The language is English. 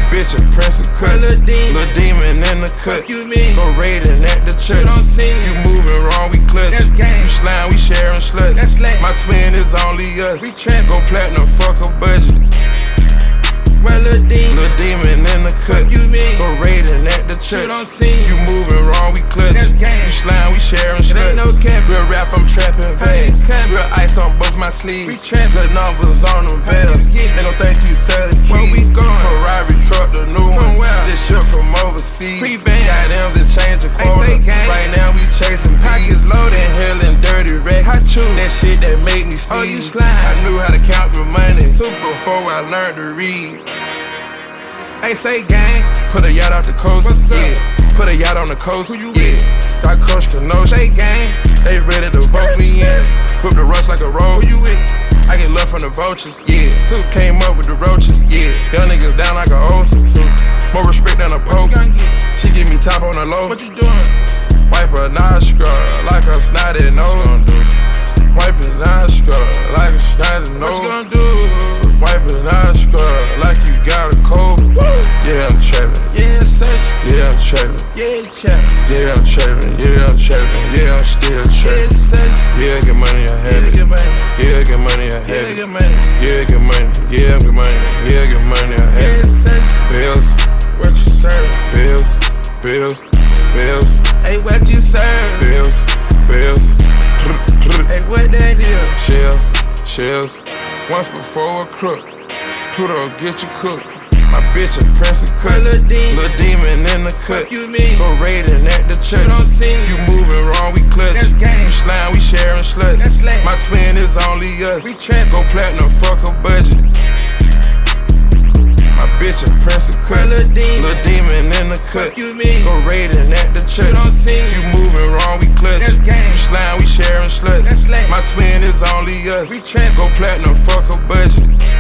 bitch a prince of cut. Lil' demon in the cut. Fuck you mean? Go raiding at the church. You moving wrong, we clutch. That's gang. You slime, we sharing sluts. That's slay. My twin is only us. We trap. Go platinum, fuck a budget. Well, Lil' demon in the cut. Fuck you mean? Go raiding at the church. You moving wrong, we clutch. That's gang. You slime, we sharing sluts. It ain't no cap. Real rap, I'm trapping bags. Real ice on both my sleeves. We trapping. Good numbers on them bells. They don't think you selling keys. Where we going? Ferrari truck, the new From one. where? Just shipped from overseas. Free band. Got them to change the quota. say gang. Right now we chasing Pockets loaded. Inhaling dirty rap. Hot chew. That shit that made me sneeze. Oh, you slime. I knew how to count the money before I learned to read. Hey, say gang. Put a yacht out the coast, What's yeah. up? Put a yacht on the coast, Who you yeah. with? Got Coach Kenosha, Say gang. they ready to vote me in. Whip the rush like a roll, Who you with? I get love from the vultures, yeah. Suit came up with the roaches, yeah. Young niggas down like a oath. More respect than a pope. What you gonna get? She give me top on the low. What you doing? Wipe a nostril like a snotty nose. Wipe a nostril like a snotty What you nose. gonna do? Wipe a nostril like you got a cold. Yeah, I'm trapping. Yeah, search. Yeah, I'm trapping. Yeah, chap. Yeah, I'm trapping. Yeah, I'm trapping. Yeah, I'm still Yeah, trapping. search. Yeah, get money, I have Yeah, it. get money. Yeah, get money, I Yeah, have it. get money. Yeah, get money. Yeah, get money. Yeah, get money, I have Yeah, it. search. Bills, What you serve? bills, bills, bills, Hey, what you serve? bills, bills. Hey, what that is? Shells, shells. Once before a crook. Pluto, get you cooked. My bitch a prince of cut. Lil' demon in the cut. Fuck you mean? Go raiding at the church. You moving wrong, we clutch. That's gang. You slime, we sharing sluts. That's slay. My twin is only us. We trap. Go platinum, fuck a budget. My bitch a prince of cut. Lil' demon in the cut. Fuck you mean? Go raiding at the church. You moving wrong, we clutch. That's gang. You slime, we sharing sluts. That's slay. My twin is only us. We trap. Go platinum, fuck a budget.